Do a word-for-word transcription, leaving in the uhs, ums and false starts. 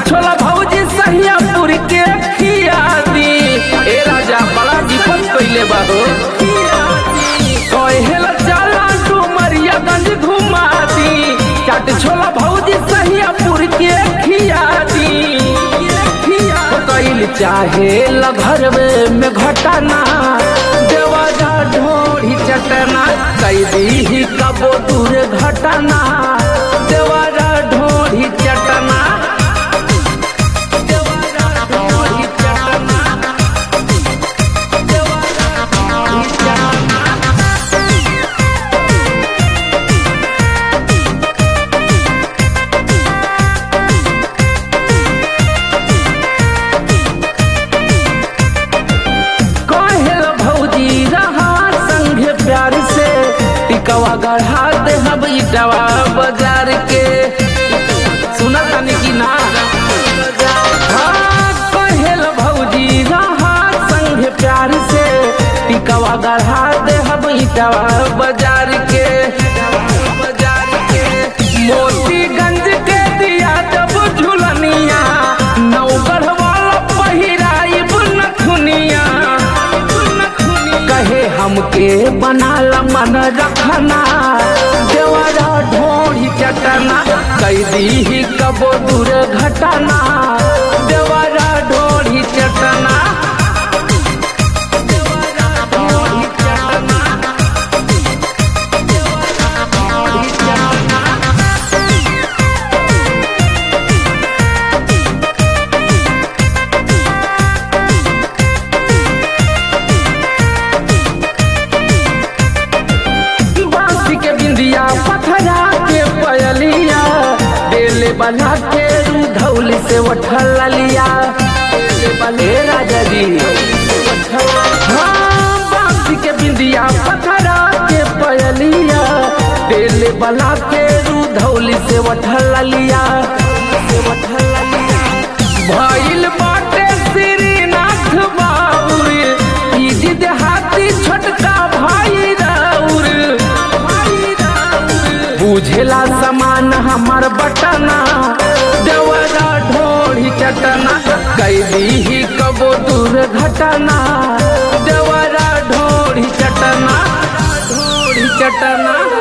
छोला भौजी सहियापुर के खिया दी। ए राजा बड़ा विपद कइले बा हो, कहेला चला डुमरियागंज घुमा दी। चाट छोला भौजी सहियापुर के खिया दी। कइल चाहे घरवे में घटना, देवाजा ढोरी चटना कई दी कबो दूर घटना। देवाजा ढोरी चटना, देवाजा ढोरी चटना, देवाजा ढोरी चटना। प्यार से टिकवा गढ़ा दे हम इटवा बाजार के। सुना तानी की ना हाँ, कहेल भौजी रहा संग प्यार से टिकवा गढ़ा दे हम इटवा बाजार के। बाजार के मोतीगंज के दिया जब झुलनिया, नौगढ़ वाला पहिराई नथुनिया। कहे हमके बनाला मन रखना, देवारा ढोरी चटना कई दी कबो दूर घटना। देवारा ढोरी चटना, देवारा ढोरी चटना, देवारा ढोरी चटना। पथरा के पयलिया डेले बना के धौली से उठल लिया। बले राजा जी हाँ, बांसी के बिंदिया पथरा के पयलिया डेले बना के धौली से उठल लिया। भइल बाटे श्रीनाथ बाबुर ई देहाती छोटका भाई राउर। बुझेला समान हमार बटना, देवरा ढोरी चटना कई दी कबो दूर घटना। देवरा ढोरी चटना, ढोरी चटना।